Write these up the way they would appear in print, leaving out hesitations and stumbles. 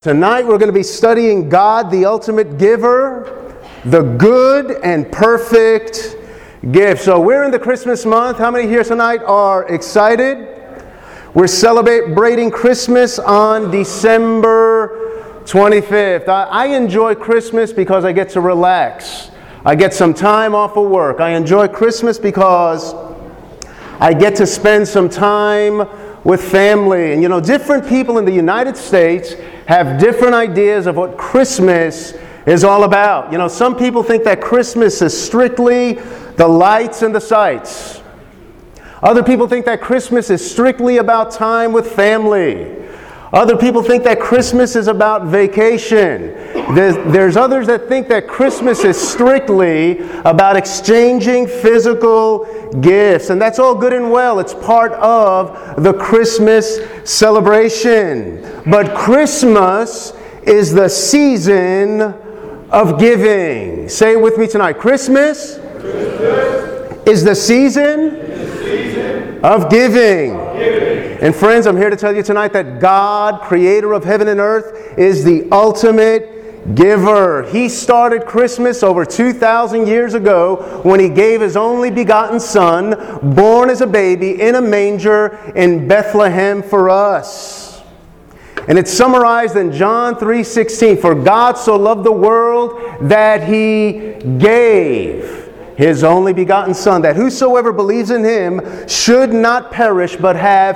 Tonight we're going to be studying God, the ultimate giver, the good and perfect gift. So we're in the Christmas month. How many here tonight are excited? We're celebrating Christmas on December 25th. I enjoy Christmas because I get to relax. I get some time off of work. I enjoy Christmas because I get to spend some time with family. And you know, different people in the United States have different ideas of what Christmas is all about. You know, some people think that Christmas is strictly the lights and the sights. Other people think that Christmas is strictly about time with family. Other people think that Christmas is about vacation. There's others that think that Christmas is strictly about exchanging physical gifts. And that's all good and well. It's part of the Christmas celebration. But Christmas is the season of giving. Say it with me tonight. Christmas is the season of giving. And friends, I'm here to tell you tonight that God, creator of heaven and earth, is the ultimate giver. He started Christmas over 2,000 years ago when He gave His only begotten Son, born as a baby in a manger in Bethlehem for us. And it's summarized in John 3:16. For God so loved the world that He gave His only begotten Son, that whosoever believes in Him should not perish, but have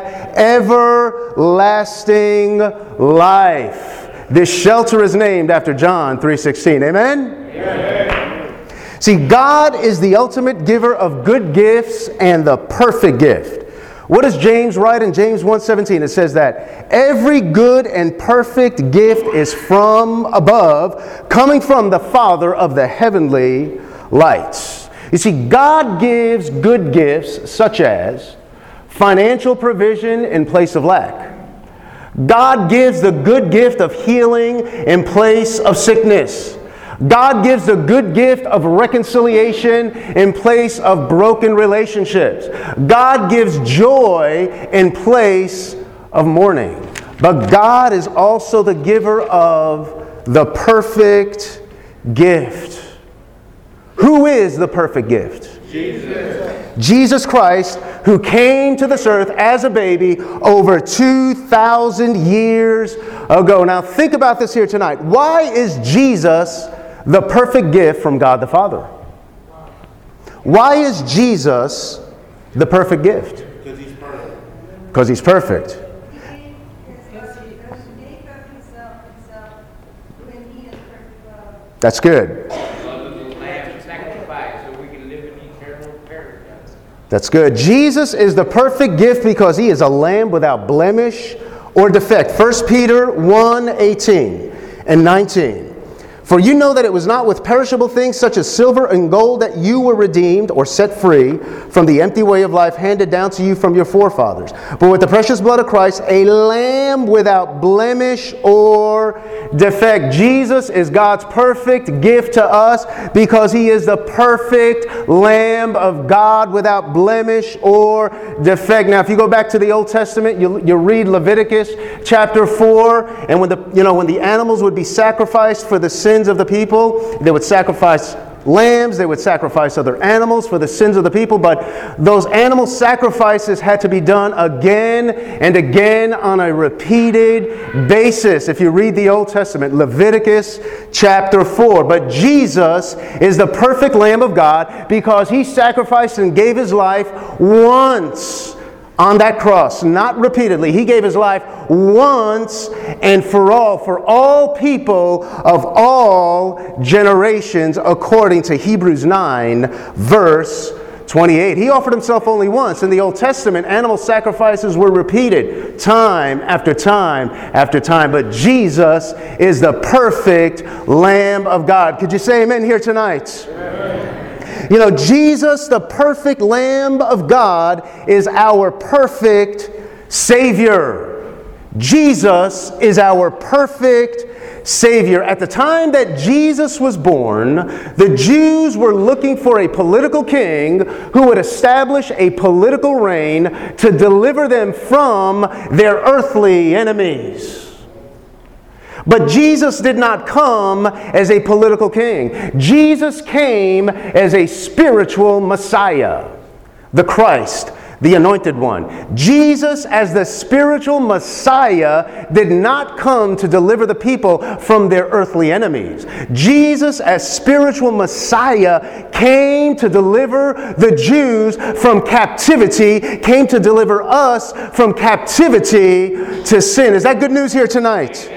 everlasting life. This shelter is named after John 3:16. Amen? Amen. See, God is the ultimate giver of good gifts and the perfect gift. What does James write in James 1:17? It says that every good and perfect gift is from above, coming from the Father of the heavenly lights. You see, God gives good gifts such as financial provision in place of lack. God gives the good gift of healing in place of sickness. God gives the good gift of reconciliation in place of broken relationships. God gives joy in place of mourning. But God is also the giver of the perfect gift. Who is the perfect gift? Jesus Christ, who came to this earth as a baby over 2,000 years ago. Now think about this here tonight. Why is Jesus the perfect gift from God the Father? Why is Jesus the perfect gift? Because He's perfect. Because He's perfect. That's good. That's good. Jesus is the perfect gift because He is a lamb without blemish or defect. 1 Peter 1:18 and 19. For you know that it was not with perishable things such as silver and gold that you were redeemed or set free from the empty way of life handed down to you from your forefathers, but with the precious blood of Christ, a lamb without blemish or defect. Jesus is God's perfect gift to us because He is the perfect Lamb of God without blemish or defect. Now, if you go back to the Old Testament, you read Leviticus chapter 4, and when the animals would be sacrificed for the sins of the people, they would sacrifice lambs, they would sacrifice other animals for the sins of the people, but those animal sacrifices had to be done again and again on a repeated basis. If you read the Old Testament, Leviticus chapter 4. But Jesus is the perfect Lamb of God because He sacrificed and gave His life once on that cross, not repeatedly. He gave His life once and for all people of all generations, according to Hebrews 9, verse 28. He offered Himself only once. In the Old Testament, animal sacrifices were repeated time after time after time. But Jesus is the perfect Lamb of God. Could you say amen here tonight? Amen. You know, Jesus, the perfect Lamb of God, is our perfect Savior. Jesus is our perfect Savior. At the time that Jesus was born, the Jews were looking for a political king who would establish a political reign to deliver them from their earthly enemies. But Jesus did not come as a political king. Jesus came as a spiritual Messiah, the Christ, the Anointed One. Jesus, as the spiritual Messiah, did not come to deliver the people from their earthly enemies. Jesus, as spiritual Messiah, came to deliver the Jews from captivity, came to deliver us from captivity to sin. Is that good news here tonight?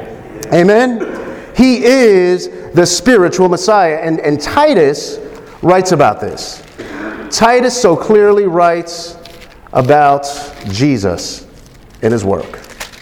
Amen? He is the spiritual Messiah. And Titus writes about this. Titus so clearly writes about Jesus in his work.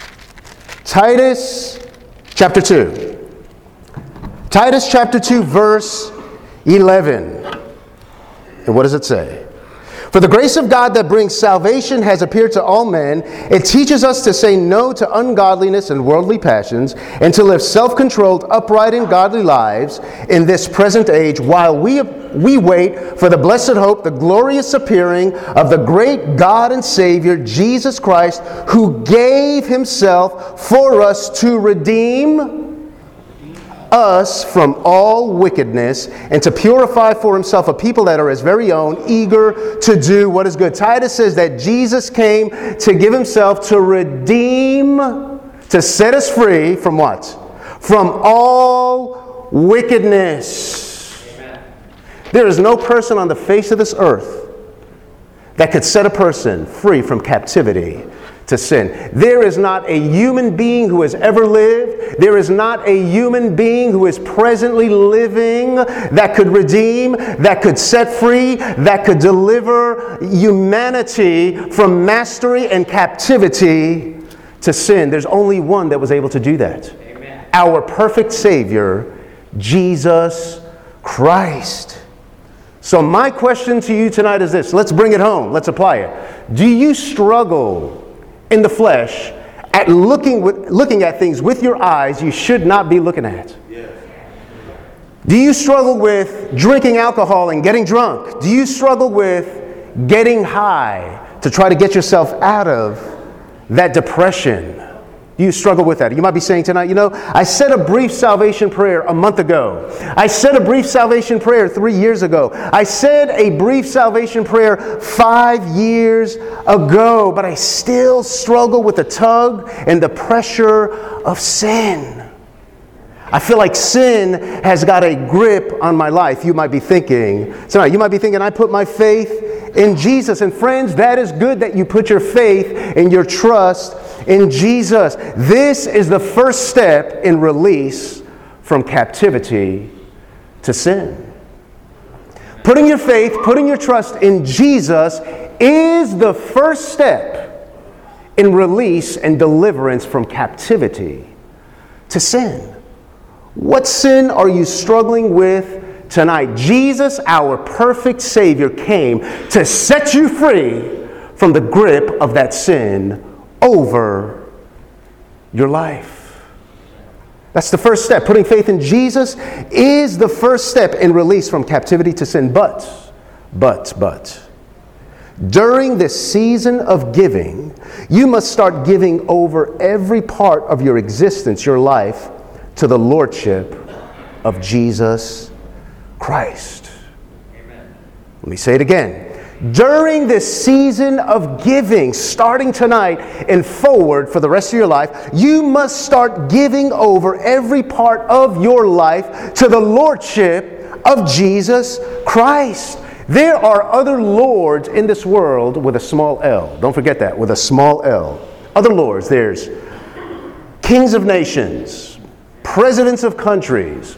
Titus chapter 2. Titus chapter 2, verse 11. And what does it say? For the grace of God that brings salvation has appeared to all men. It teaches us to say no to ungodliness and worldly passions, and to live self-controlled, upright, and godly lives in this present age, while we wait for the blessed hope, the glorious appearing of the great God and Savior, Jesus Christ, who gave himself for us to redeem us from all wickedness, and to purify for himself a people that are his very own, eager to do what is good. Titus says that Jesus came to give himself to redeem, to set us free from what? From all wickedness. Amen. There is no person on the face of this earth that could set a person free from captivity to sin. There is not a human being who has ever lived. There is not a human being who is presently living that could redeem, that could set free, that could deliver humanity from mastery and captivity to sin. There's only one that was able to do that. Amen. Our perfect Savior, Jesus Christ. So my question to you tonight is this. Let's bring it home. Let's apply it. Do you struggle in the flesh at looking at things with your eyes you should not be looking at? Yeah. Do you struggle with drinking alcohol and getting drunk? Do you struggle with getting high to try to get yourself out of that depression? Do you struggle with that? You might be saying tonight, I said a brief salvation prayer a month ago. I said a brief salvation prayer 3 years ago. I said a brief salvation prayer 5 years ago, but I still struggle with the tug and the pressure of sin. I feel like sin has got a grip on my life. You might be thinking tonight, I put my faith in Jesus. And friends, that is good that you put your faith and your trust in Jesus. This is the first step in release from captivity to sin. Putting your faith, putting your trust in Jesus is the first step in release and deliverance from captivity to sin. What sin are you struggling with tonight? Jesus, our perfect Savior, came to set you free from the grip of that sin over your life. That's the first step. Putting faith in Jesus is the first step in release from captivity to sin. But, during this season of giving, you must start giving over every part of your existence, your life, to the Lordship of Jesus Christ. Amen. Let me say it again. During this season of giving, starting tonight and forward for the rest of your life, you must start giving over every part of your life to the Lordship of Jesus Christ. There are other lords in this world with a small L. Don't forget that, with a small L. Other lords. There's kings of nations, presidents of countries,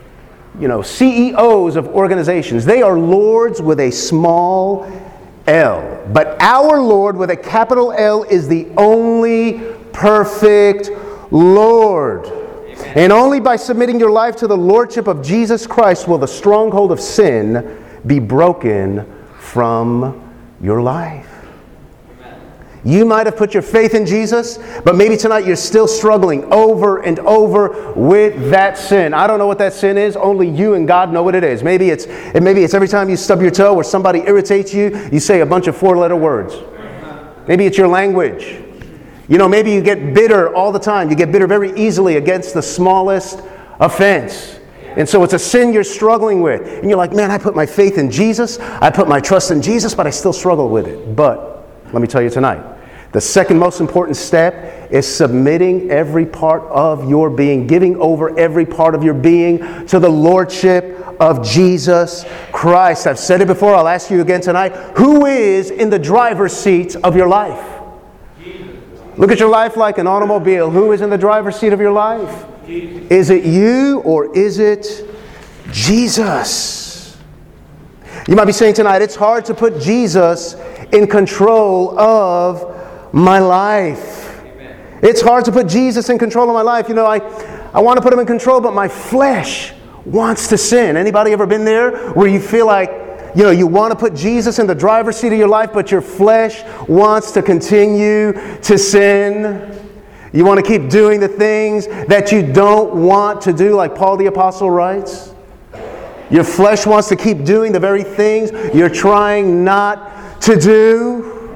CEOs of organizations. They are lords with a small L. But our Lord with a capital L is the only perfect Lord. Amen. And only by submitting your life to the Lordship of Jesus Christ will the stronghold of sin be broken from your life. You might have put your faith in Jesus, but maybe tonight you're still struggling over and over with that sin. I don't know what that sin is. Only you and God know what it is. Maybe it's every time you stub your toe or somebody irritates you, you say a bunch of 4-letter words. Maybe it's your language. You know, maybe you get bitter all the time. You get bitter very easily against the smallest offense. And so it's a sin you're struggling with. And you're like, man, I put my faith in Jesus. I put my trust in Jesus, but I still struggle with it. But let me tell you tonight, the second most important step is submitting every part of your being, giving over every part of your being to the Lordship of Jesus Christ. I've said it before. I'll ask you again tonight. Who is in the driver's seat of your life? Look at your life like an automobile. Who is in the driver's seat of your life? Is it you or is it Jesus? You might be saying tonight, it's hard to put Jesus in control of my life. It's hard to put Jesus in control of my life. You know, I want to put him in control, but my flesh wants to sin. Anybody ever been there where you feel like, you know, you want to put Jesus in the driver's seat of your life, but your flesh wants to continue to sin? You want to keep doing the things that you don't want to do, like Paul the Apostle writes? Your flesh wants to keep doing the very things you're trying not to do?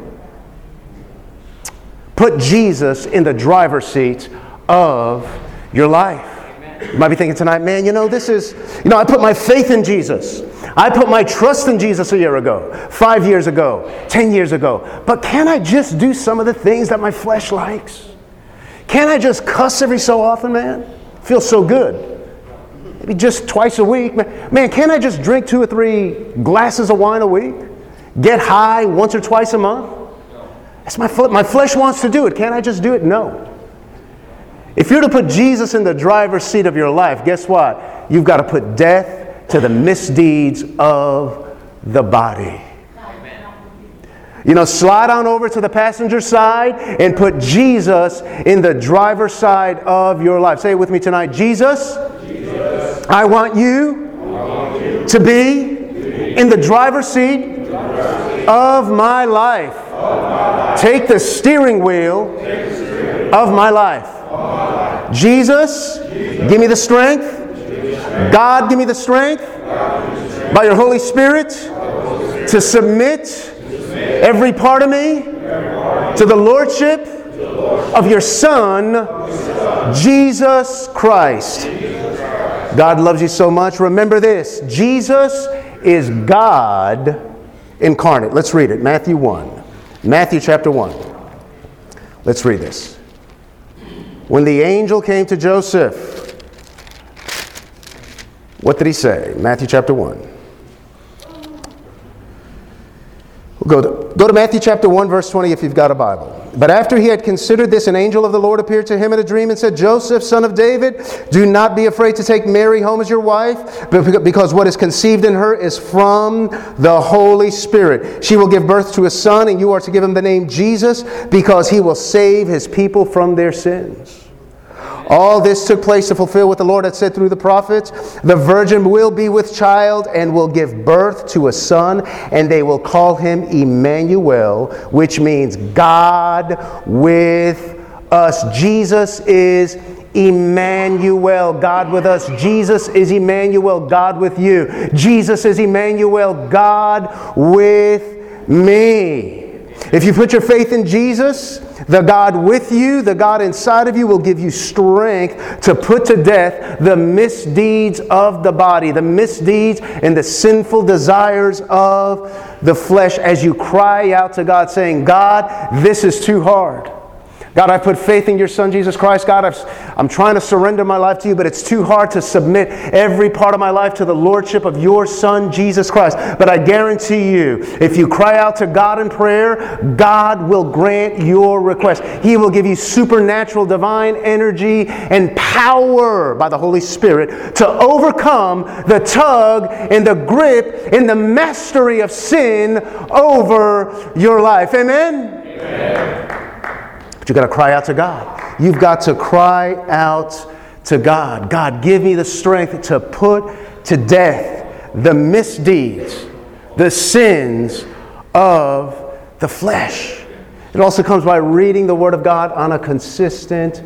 Put Jesus in the driver's seat of your life. You might be thinking tonight, man, I put my faith in Jesus. I put my trust in Jesus a year ago, 5 years ago, 10 years ago. But can I just do some of the things that my flesh likes? Can't I just cuss every so often, man? Feels so good. Maybe just twice a week. Man, can't I just drink 2 or 3 glasses of wine a week? Get high once or twice a month? That's my flesh wants to do it. Can't I just do it? No. If you're to put Jesus in the driver's seat of your life, guess what? You've got to put death to the misdeeds of the body. You know, slide on over to the passenger side and put Jesus in the driver's side of your life. Say it with me tonight. Jesus, I want you to be in the driver's seat of my life. Take the steering wheel of my life. Jesus, give me the strength. God, give me the strength by your Holy Spirit to submit every part of me to the Lordship of your Son, Jesus Christ. God loves you so much. Remember this. Jesus is God incarnate. Let's read it. Matthew 1. Matthew chapter 1. Let's read this. When the angel came to Joseph, what did he say? Matthew chapter 1. Go to Matthew chapter 1, verse 20 if you've got a Bible. But after he had considered this, an angel of the Lord appeared to him in a dream and said, Joseph, son of David, do not be afraid to take Mary home as your wife, because what is conceived in her is from the Holy Spirit. She will give birth to a son, and you are to give him the name Jesus, because he will save his people from their sins. All this took place to fulfill what the Lord had said through the prophets. The virgin will be with child and will give birth to a son, and they will call him Emmanuel, which means God with us. Jesus is Emmanuel, God with us. Jesus is Emmanuel, God with you. Jesus is Emmanuel, God with me. If you put your faith in Jesus, the God with you, the God inside of you will give you strength to put to death the misdeeds of the body, the misdeeds and the sinful desires of the flesh as you cry out to God saying, God, this is too hard. God, I put faith in your Son, Jesus Christ. God, I'm trying to surrender my life to you, but it's too hard to submit every part of my life to the Lordship of your Son, Jesus Christ. But I guarantee you, if you cry out to God in prayer, God will grant your request. He will give you supernatural divine energy and power by the Holy Spirit to overcome the tug and the grip and the mastery of sin over your life. Amen? Amen. You've got to cry out to God. You've got to cry out to God. God, give me the strength to put to death the misdeeds, the sins of the flesh. It also comes by reading the Word of God on a consistent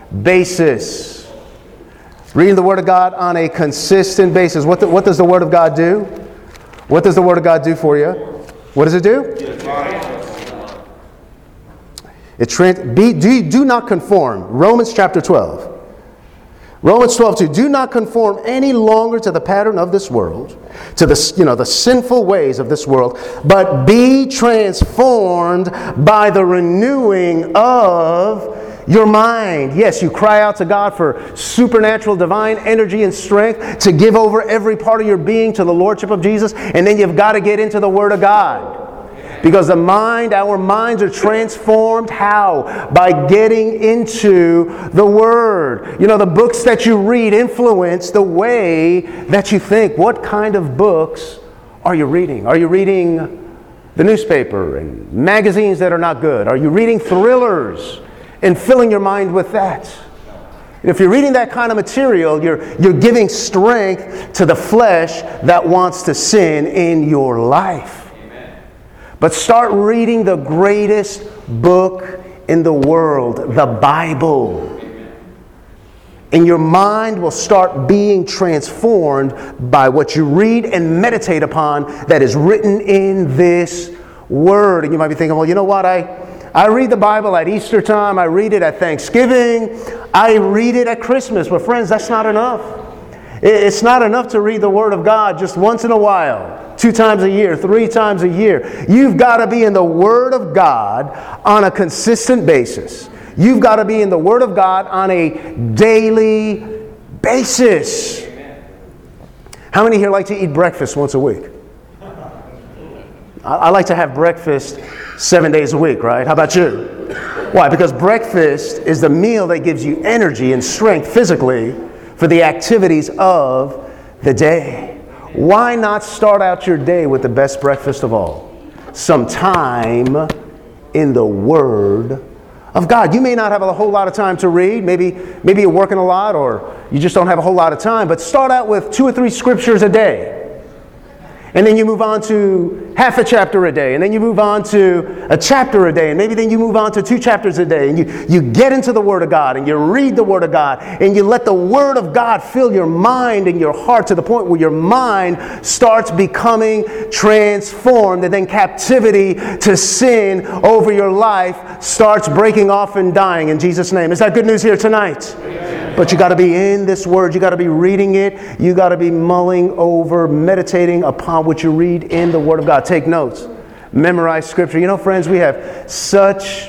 basis. Reading the Word of God on a consistent basis. What does the Word of God do? What does the Word of God do for you? What does it do? Do not conform. Romans chapter 12. Romans 12:2. Do not conform any longer to the pattern of this world, to the sinful ways of this world, but be transformed by the renewing of your mind. Yes, you cry out to God for supernatural divine energy and strength to give over every part of your being to the Lordship of Jesus, and then you've got to get into the Word of God. Because our minds are transformed. How? By getting into the Word. You know, the books that you read influence the way that you think. What kind of books are you reading? Are you reading the newspaper and magazines that are not good? Are you reading thrillers and filling your mind with that? If you're reading that kind of material, you're giving strength to the flesh that wants to sin in your life. But start reading the greatest book in the world, the Bible. And your mind will start being transformed by what you read and meditate upon that is written in this Word. And you might be thinking, well, you know what? I read the Bible at Easter time. I read it at Thanksgiving. I read it at Christmas. But friends, that's not enough. It's not enough to read the Word of God just once in a while. 2 times a year, 3 times a year. You've got to be in the Word of God on a consistent basis. You've got to be in the Word of God on a daily basis. How many here like to eat breakfast once a week? I like to have breakfast 7 days a week, right? How about you? Why? Because breakfast is the meal that gives you energy and strength physically for the activities of the day. Why not start out your day with the best breakfast of all? Some time in the Word of God. You may not have a whole lot of time to read. Maybe you're working a lot, or you just don't have a whole lot of time. But start out with 2 or 3 scriptures a day. And then you move on to half a chapter a day. And then you move on to a chapter a day. And maybe then you move on to 2 chapters a day. And you get into the Word of God and you read the Word of God. And you let the Word of God fill your mind and your heart to the point where your mind starts becoming transformed. And then captivity to sin over your life starts breaking off and dying in Jesus' name. Is that good news here tonight? But you got to be in this Word. You got to be reading it. You got to be mulling over, meditating upon what you read in the Word of God. Take notes. Memorize Scripture. You know, friends, we have such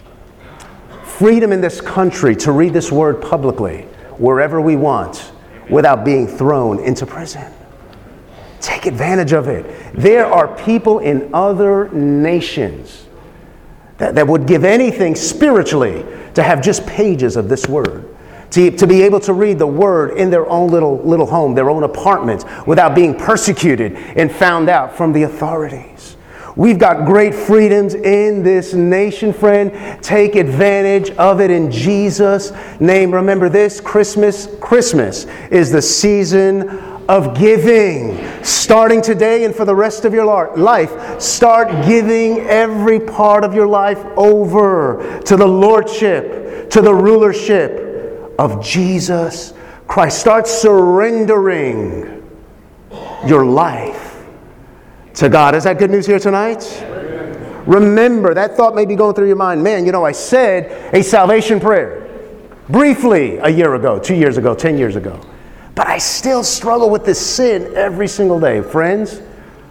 freedom in this country to read this Word publicly wherever we want without being thrown into prison. Take advantage of it. There are people in other nations that would give anything spiritually to have just pages of this Word. To be able to read the Word in their own little home, their own apartment, without being persecuted and found out from the authorities. We've got great freedoms in this nation, friend. Take advantage of it in Jesus' name. Remember this, Christmas is the season of giving. Starting today and for the rest of your life, start giving every part of your life over to the Lordship, to the rulership of Jesus Christ. Start surrendering your life to God. Is that good news here tonight? Remember, that thought may be going through your mind. Man, you know, I said a salvation prayer briefly a year ago, 2 years ago, 10 years ago. But I still struggle with this sin every single day. Friends,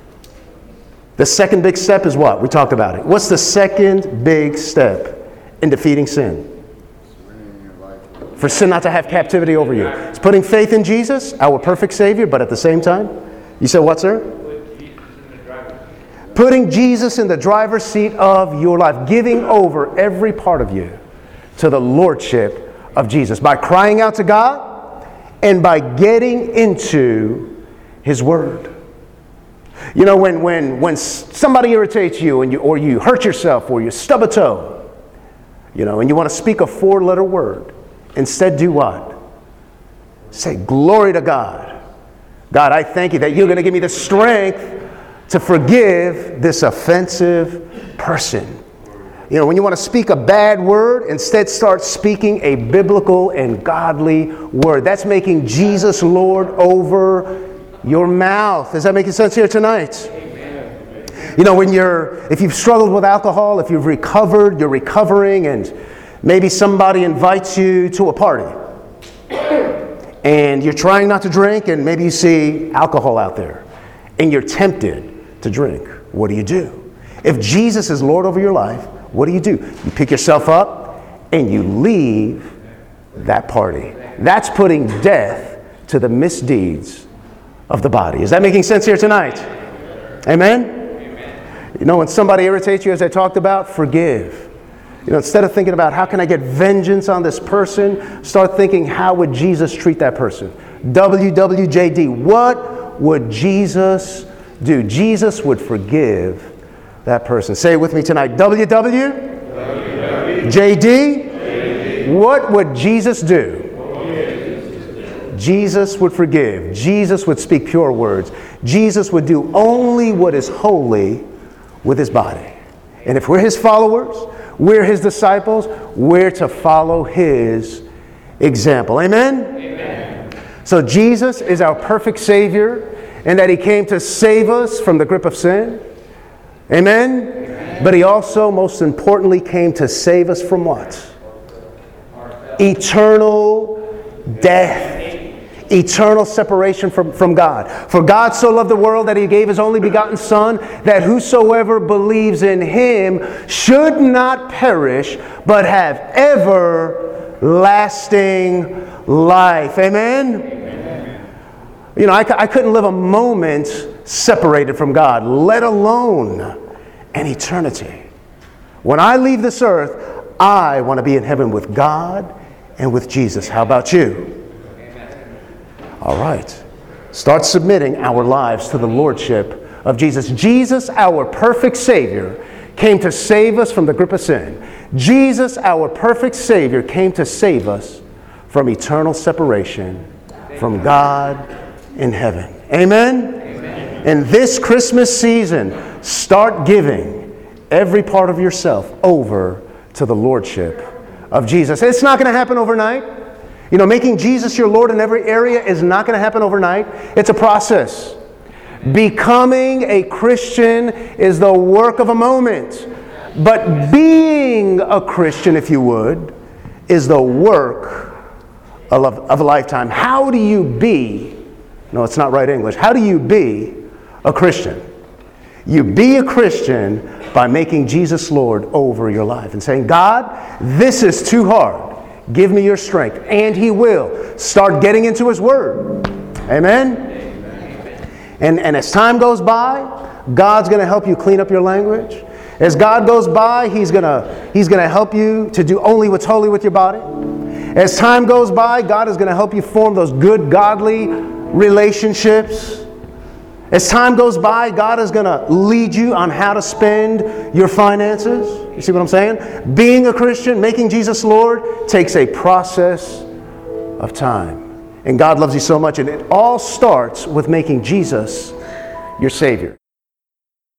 the second big step is what? We talked about it. What's the second big step in defeating sin? For sin not to have captivity over you. It's putting faith in Jesus, our perfect Savior, but at the same time, you said what, sir? Putting Jesus in the driver's seat of your life. Giving over every part of you to the Lordship of Jesus. By crying out to God and by getting into His Word. You know, when somebody irritates you, or you hurt yourself, or you stub a toe, you know, and you want to speak a 4-letter word, instead, do what? Say, glory to God. God, I thank you that you're going to give me the strength to forgive this offensive person. You know, when you want to speak a bad word, instead start speaking a biblical and godly word. That's making Jesus Lord over your mouth. Is that making sense here tonight? Amen. You know, if you've struggled with alcohol, if you've recovered, you're recovering, and maybe somebody invites you to a party. And you're trying not to drink, and maybe you see alcohol out there, and you're tempted to drink. What do you do? If Jesus is Lord over your life, what do? You pick yourself up, and you leave that party. That's putting death to the misdeeds of the body. Is that making sense here tonight? Amen? You know, when somebody irritates you, as I talked about, forgive. You know, instead of thinking about how can I get vengeance on this person, start thinking, how would Jesus treat that person? WWJD. What would Jesus do? Jesus would forgive that person. Say it with me tonight. WWJD. What would Jesus do? Jesus would forgive. Jesus would speak pure words. Jesus would do only what is holy with his body. And if we're his followers, we're his disciples, we're to follow his example. Amen? Amen. So Jesus is our perfect Savior, and that he came to save us from the grip of sin. Amen? Amen. But he also, most importantly, came to save us from what? Eternal death. Eternal separation from God. For God so loved the world that he gave his only begotten Son, that whosoever believes in him should not perish, but have everlasting life. Amen? Amen. You know, I couldn't live a moment separated from God, let alone an eternity. When I leave this earth, I want to be in heaven with God and with Jesus. How about you? All right. Start submitting our lives to the lordship of Jesus. Jesus, our perfect Savior, came to save us from the grip of sin. Jesus, our perfect Savior, came to save us from eternal separation from God in heaven. Amen? Amen. In this Christmas season, start giving every part of yourself over to the lordship of Jesus. It's not going to happen overnight. You know, making Jesus your Lord in every area is not going to happen overnight. It's a process. Becoming a Christian is the work of a moment. But being a Christian, if you would, is the work of a lifetime. How do you be? No, it's not right English. How do you be a Christian? You be a Christian by making Jesus Lord over your life and saying, God, this is too hard. Give me your strength. And he will. Start getting into his word. Amen? Amen. And as time goes by, God's going to help you clean up your language. As God goes by, he's going to help you to do only what's holy with your body. As time goes by, God is going to help you form those good, godly relationships. As time goes by, God is going to lead you on how to spend your finances. You see what I'm saying? Being a Christian, making Jesus Lord, takes a process of time. And God loves you so much, and it all starts with making Jesus your Savior.